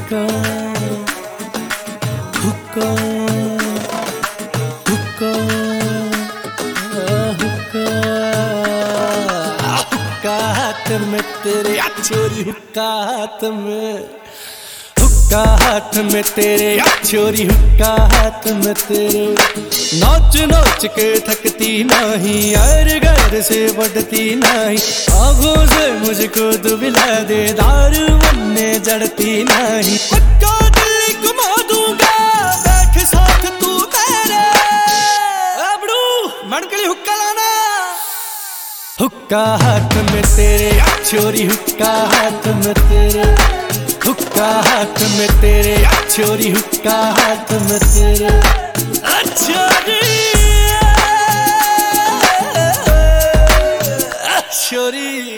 हुक्का हुक्का हुक्का हुक्का हुक्का हाथ में तेरे छोरी, हुक्का हाथ में, हुक्का हाथ में तेरे छोरी, हुक्का हाथ में तेरे। नोच नोच के थकती नहीं, और घर से बढ़ती नहीं, आँखों से मुझको दुबिला दे, दारू बनने जड़ती नहीं। पक्का दिल्ली घुमा दूंगा, बैठ साथ तू मेरे। अबड़ू मन के लिए हुक्का लाना। हुक्का हाथ में तेरे छोरी, हुक्का हाथ में तेरे, हुक्का हाथ में तेरे छोरी, हुक्का हाथ में तेरे। छोरी छोरी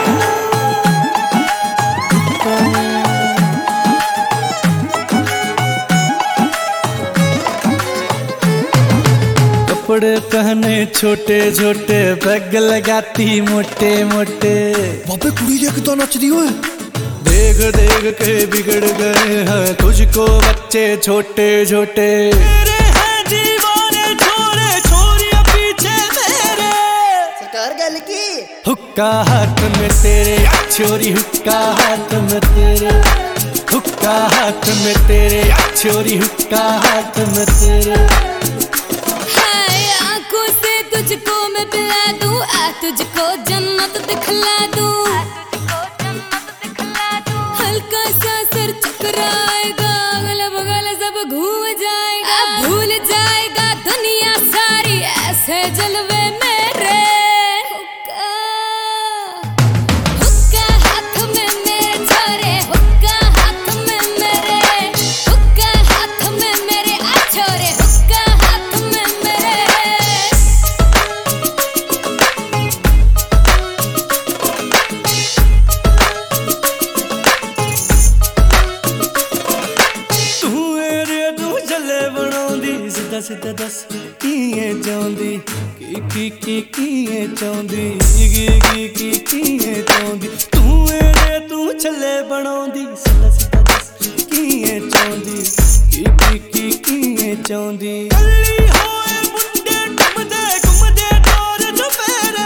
कपड़े पहने छोटे छोटे, बैग लगाती मोटे मोटे। बाबे कुड़ी देख तो नच दी ओए। देख देख के बिगड़ गए हैं तुझको बच्चे छोटे छोटे। तेरे हैं दीवाने छोरे छोरियां पीछे मेरे। सरकार गल की। हुक्का हाथ में तेरे छोरी, हुक्का हाथ में तेरे, हुक्का हाथ में तेरे छोरी, हुक्का हाथ में तेरे। आंखों से तुझको मैं पिला दूं, आ तुझको जन्नत दिखला दूं। हल्का सा सर चकराएगा, अगल बगल सब घूम जाएगा, भूल जाएगा दुनिया सारी, ऐसे जलवे मेरे। हुक्का हाथ में मेरे छोरे, हुक्का हाथ में मेरे, हुक्का हाथ में मेरे आ छोरे, हुक्का हाथ में मेरे। सीधा सीधा दस किए चाहती, किए चाहती, किए चाहती। तू मेरे तू छले बनाउंदी, सीधा सीधा दस किए चाहती, किए चाहती। गली होए मुंडे घुमदे तोर चुपेरे।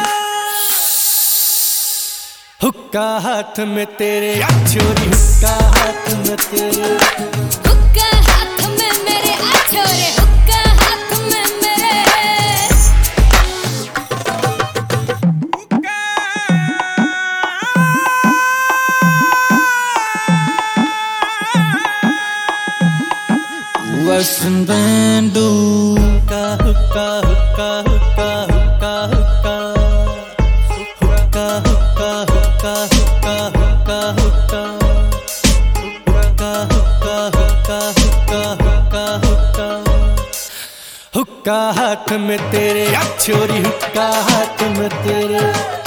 हुक्का हाथ में तेरे छोरी, हुक्का हाथ में तेरे, हुक्का हाथ में मेरे आ छोरे, हुक्का हाथ में मेरे। Western Bandu, huक्का हुक्का हुक्का हुक्का हुक्का हुक्का हुक्का हुक्का हुक्का हुक्का हुक्का हुक्का हुक्का हुक्का हुक्का। हुक्का हाथ में तेरे छोरी, हुक्का हाथ में तेरे।